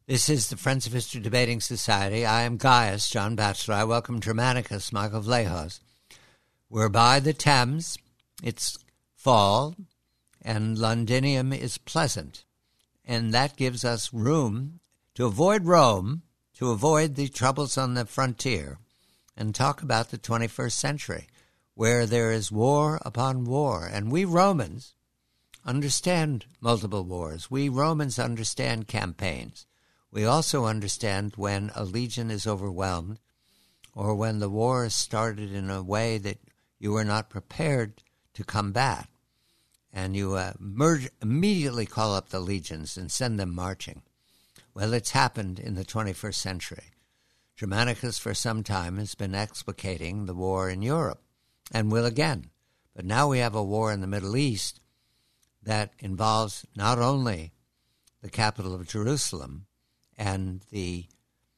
This is the Friends of History Debating Society. I am Gaius, John Batchelor. I welcome Germanicus, Michael Vlahos. We're by the Thames. It's fall, and Londinium is pleasant. And that gives us room to avoid Rome, to avoid the troubles on the frontier, and talk about the 21st century, where there is war upon war. And we Romans understand multiple wars. We Romans understand campaigns. We also understand when a legion is overwhelmed or when the war is started in a way that you are not prepared to combat, and you immediately call up the legions and send them marching. Well, it's happened in the 21st century. Germanicus for some time has been explicating the war in Europe, and will again. But now we have a war in the Middle East that involves not only the capital of Jerusalem and the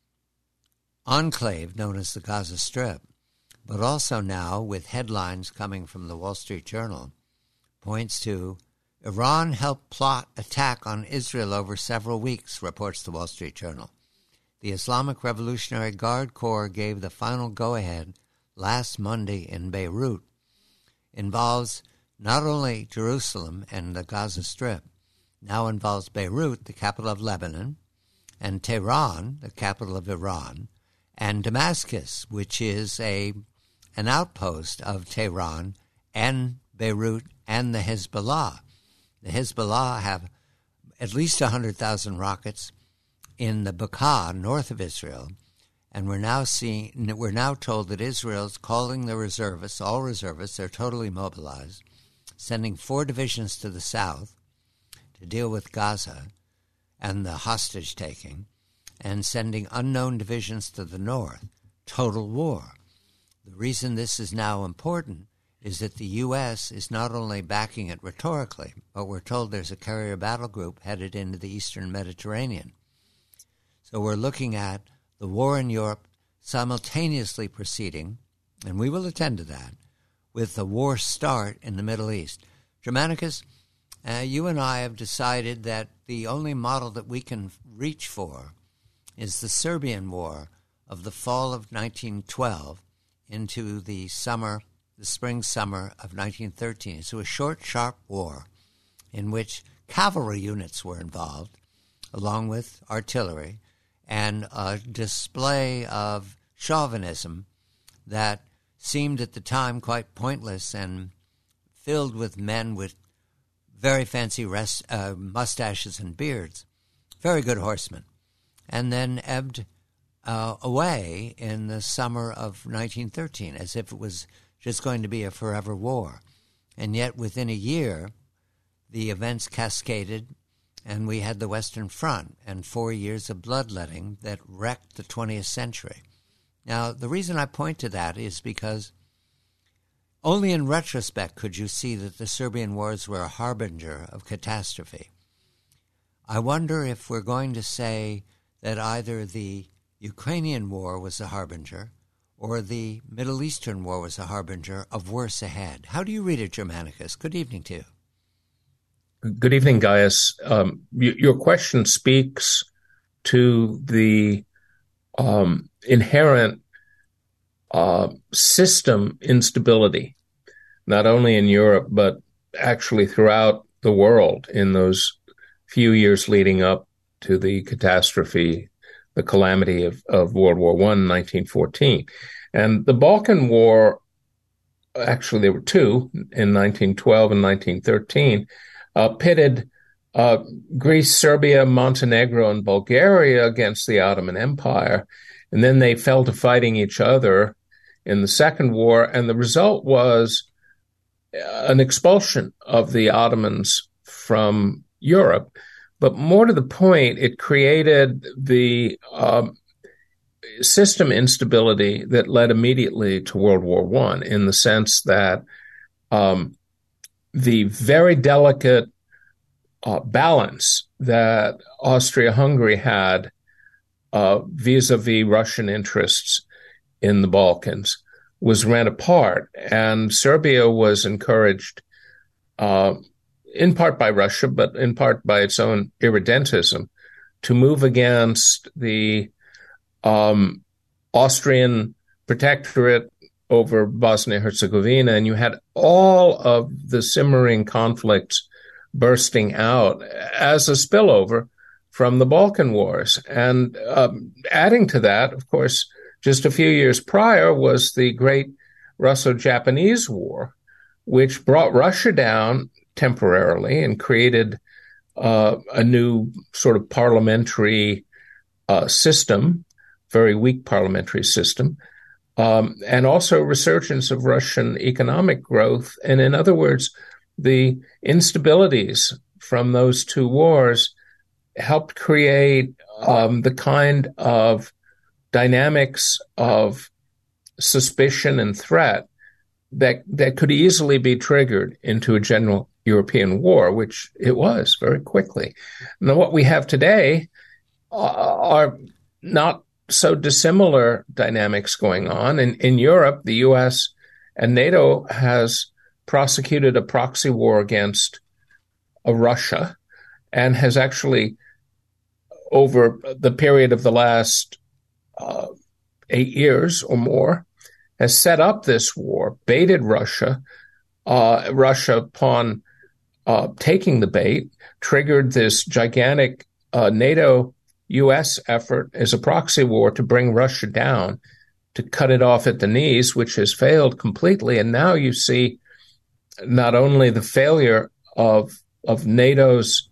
enclave known as the Gaza Strip, but also now with headlines coming from the Wall Street Journal, points to Iran helped plot attack on Israel over several weeks, reports the Wall Street Journal. The Islamic Revolutionary Guard Corps gave the final go-ahead last Monday in Beirut. Involves not only Jerusalem and the Gaza Strip, now involves Beirut, the capital of Lebanon, and Tehran, the capital of Iran, and Damascus, which is an outpost of Tehran and Beirut and the Hezbollah. The Hezbollah have at least 100,000 rockets in the Bekaa, north of Israel, and we're now told that Israel's calling the reservists, all reservists, they're totally mobilized, sending 4 divisions to the south to deal with Gaza and the hostage-taking, and sending unknown divisions to the north. Total war. The reason this is now important is that the U.S. is not only backing it rhetorically, but we're told there's a carrier battle group headed into the eastern Mediterranean. So we're looking at the war in Europe simultaneously proceeding, and we will attend to that, with the war start in the Middle East. Germanicus, you and I have decided that the only model that we can reach for is the Serbian War of the fall of 1912 into the spring-summer of 1913. So a short, sharp war in which cavalry units were involved, along with artillery, and a display of chauvinism that seemed at the time quite pointless and filled with men with very fancy mustaches and beards, very good horsemen, and then ebbed away in the summer of 1913 as if it was just going to be a forever war. And yet within a year, the events cascaded, and we had the Western Front and 4 years of bloodletting that wrecked the 20th century. Now, the reason I point to that is because only in retrospect could you see that the Serbian wars were a harbinger of catastrophe. I wonder if we're going to say that either the Ukrainian war was a harbinger or the Middle Eastern war was a harbinger of worse ahead. How do you read it, Germanicus? Good evening to you. Good evening, Gaius. Your question speaks to the inherent system instability, not only in Europe, but actually throughout the world in those few years leading up to the catastrophe, the calamity of World War I in 1914. And the Balkan War, actually there were two, in 1912 and 1913, pitted Greece, Serbia, Montenegro, and Bulgaria against the Ottoman Empire. And then they fell to fighting each other in the Second War, and the result was an expulsion of the Ottomans from Europe. But more to the point, it created the system instability that led immediately to World War I, in the sense that the very delicate balance that Austria-Hungary had vis-a-vis Russian interests in the Balkans was rent apart, and Serbia was encouraged in part by Russia, but in part by its own irredentism, to move against the Austrian protectorate over Bosnia-Herzegovina, and you had all of the simmering conflicts bursting out as a spillover from the Balkan Wars. And adding to that, of course, just a few years prior was the Great Russo-Japanese War, which brought Russia down temporarily and created a new sort of parliamentary system, very weak parliamentary system, and also resurgence of Russian economic growth. And in other words, the instabilities from those two wars helped create the kind of dynamics of suspicion and threat that could easily be triggered into a general European war, which it was very quickly. Now, what we have today are not so dissimilar dynamics going on. In Europe, the U.S. and NATO has prosecuted a proxy war against Russia and has actually, over the period of the last 8 years or more, has set up this war, baited Russia. Russia, upon taking the bait, triggered this gigantic NATO-U.S. effort as a proxy war to bring Russia down, to cut it off at the knees, which has failed completely. And now you see not only the failure of NATO's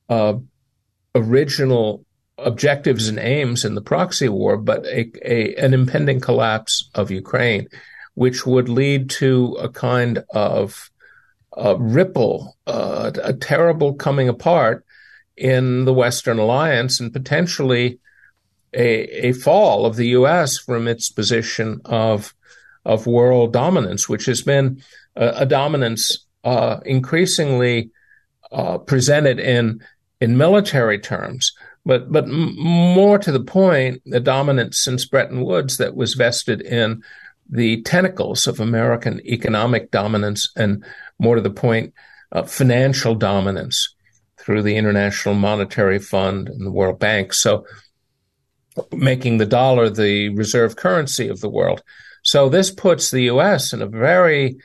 original objectives and aims in the proxy war, but an impending collapse of Ukraine, which would lead to a kind of ripple, a terrible coming apart in the Western alliance, and potentially a fall of the U.S. from its position of world dominance, which has been a dominance increasingly presented in military terms, but more to the point, the dominance since Bretton Woods that was vested in the tentacles of American economic dominance, and more to the point, financial dominance through the International Monetary Fund and the World Bank. So making the dollar the reserve currency of the world. So this puts the U.S. in a very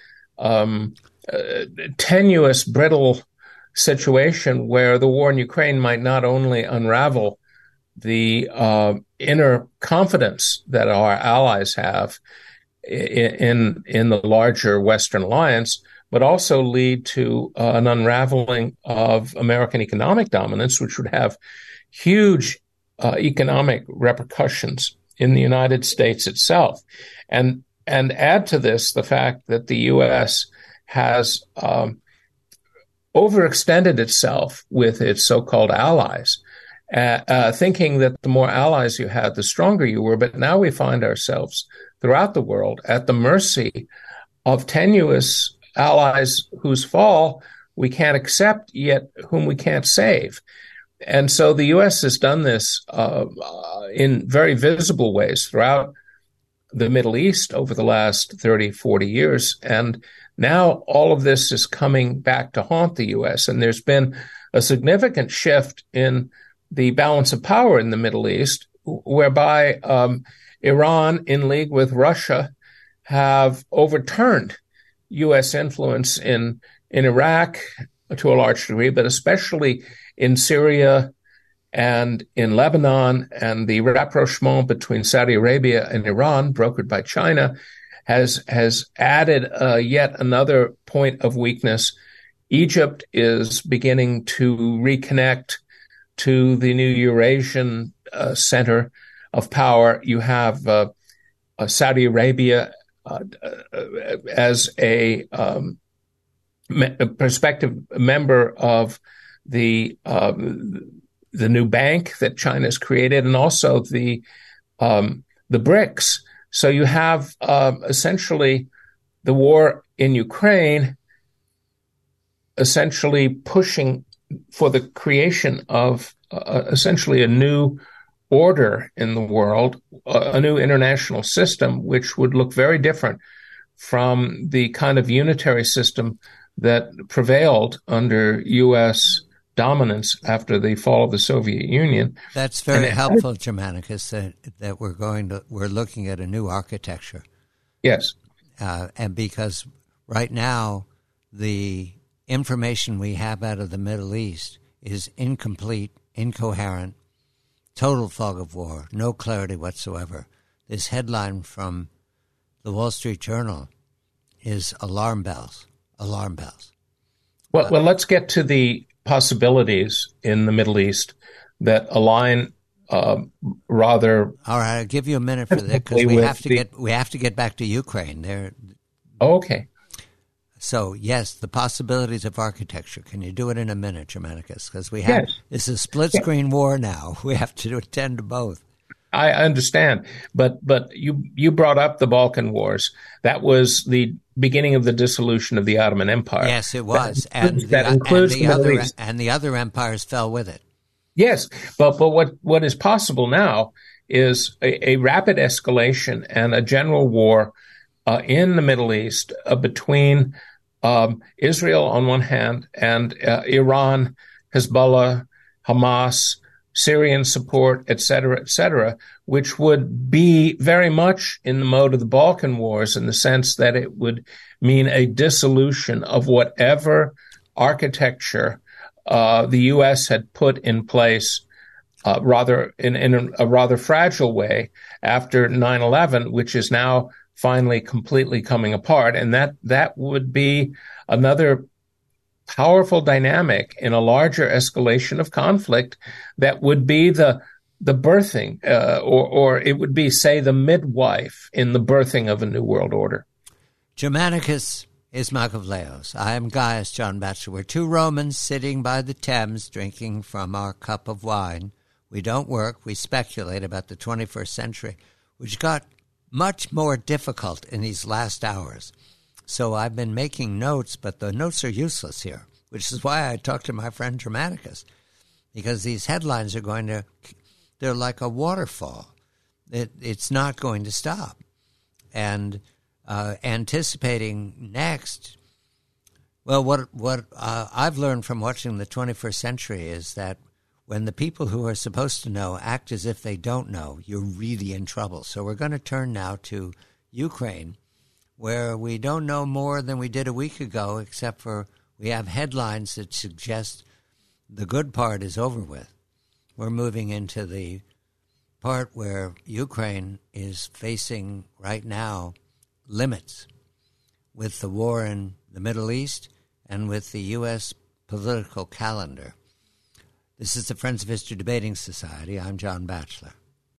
tenuous, brittle situation where the war in Ukraine might not only unravel the inner confidence that our allies have in the larger Western alliance, but also lead to an unraveling of American economic dominance, which would have huge economic repercussions in the United States itself. And add to this the fact that the U.S. has overextended itself with its so-called allies, thinking that the more allies you had, the stronger you were. But now we find ourselves throughout the world at the mercy of tenuous allies whose fall we can't accept, yet whom we can't save. And so the U.S. has done this in very visible ways throughout the Middle East over the last 30, 40 years. And now all of this is coming back to haunt the U.S. And there's been a significant shift in the balance of power in the Middle East, whereby Iran, in league with Russia, have overturned U.S. influence in Iraq to a large degree, but especially in Syria and in Lebanon. And the rapprochement between Saudi Arabia and Iran, brokered by China, has added yet another point of weakness. Egypt is beginning to reconnect to the new Eurasian center of power. You have Saudi Arabia as a prospective member of the new bank that China's created, and also the BRICS. So you have essentially the war in Ukraine essentially pushing for the creation of essentially a new order in the world, a new international system, which would look very different from the kind of unitary system that prevailed under U.S. dominance after the fall of the Soviet Union. That's very helpful, Germanicus, that we're looking at a new architecture. Yes. And because right now the information we have out of the Middle East is incomplete, incoherent, total fog of war, no clarity whatsoever. This headline from the Wall Street Journal is alarm bells, alarm bells. Well, let's get to the possibilities in the Middle East that align rather. All right, I'll give you a minute for that because we have to get back to Ukraine. Okay. So yes, the possibilities of architecture. Can you do it in a minute, Germanicus? Because it's a split screen war now. We have to attend to both. I understand, but you brought up the Balkan Wars. That was the beginning of the dissolution of the Ottoman Empire. Yes, it was, and the other empires fell with it. Yes, but what is possible now is a rapid escalation and a general war in the Middle East between Israel on one hand and Iran, Hezbollah, Hamas, Syrian support, et cetera, which would be very much in the mode of the Balkan Wars in the sense that it would mean a dissolution of whatever architecture the U.S. had put in place rather in a rather fragile way after 9/11, which is now finally completely coming apart. And that would be another powerful dynamic in a larger escalation of conflict that would be the birthing, or it would be, say, the midwife in the birthing of a new world order. Germanicus Ismagavleos. I am Gaius John Batchelor. We're two Romans sitting by the Thames drinking from our cup of wine. We don't work. We speculate about the 21st century, which got much more difficult in these last hours. So I've been making notes, but the notes are useless here, which is why I talked to my friend Germanicus, because these headlines are they're like a waterfall. It's not going to stop. And anticipating next, well, what I've learned from watching the 21st century is that when the people who are supposed to know act as if they don't know, you're really in trouble. So we're going to turn now to Ukraine, where we don't know more than we did a week ago, except for we have headlines that suggest the good part is over with. We're moving into the part where Ukraine is facing right now limits with the war in the Middle East and with the U.S. political calendar. This is the Friends of History Debating Society. I'm John Batchelor.